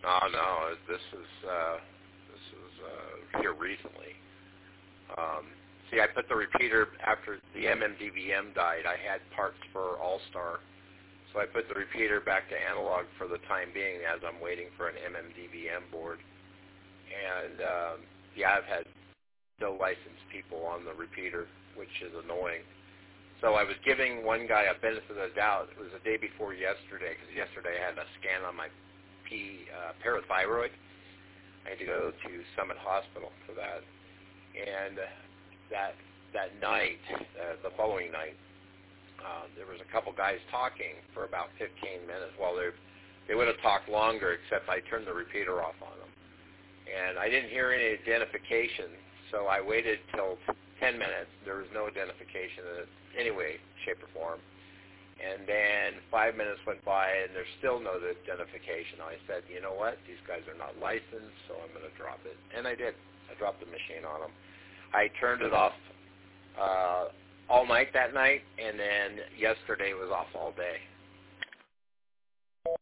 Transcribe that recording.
Oh no, this is here recently. See, I put the repeater after the MMDVM died. I had parts for All-Star, so I put the repeater back to analog for the time being as I'm waiting for an MMDVM board. And yeah, I've had no licensed people on the repeater, which is annoying. So I was giving one guy a benefit of the doubt. It was the day before yesterday, because yesterday I had a scan on my parathyroid. I had to go to Summit Hospital for that. And that night, the following night, there was a couple guys talking for about 15 minutes. Well, they would have talked longer, except I turned the repeater off on them. And I didn't hear any identification, so I waited till 10 minutes. There was no identification in any way, shape, or form. And then 5 minutes went by, and there's still no identification. I said, you know what? These guys are not licensed, so I'm going to drop it. And I did. I dropped the machine on them. I turned it off all night that night, and then yesterday was off all day.